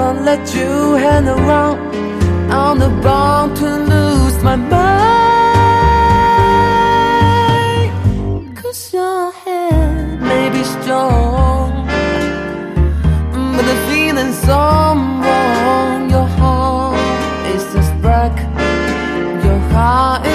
can't let you hang around. I'm about to lose my mind. 'Cause your head may be strong, but the feeling's so wrong. Your heart is just black. Your heart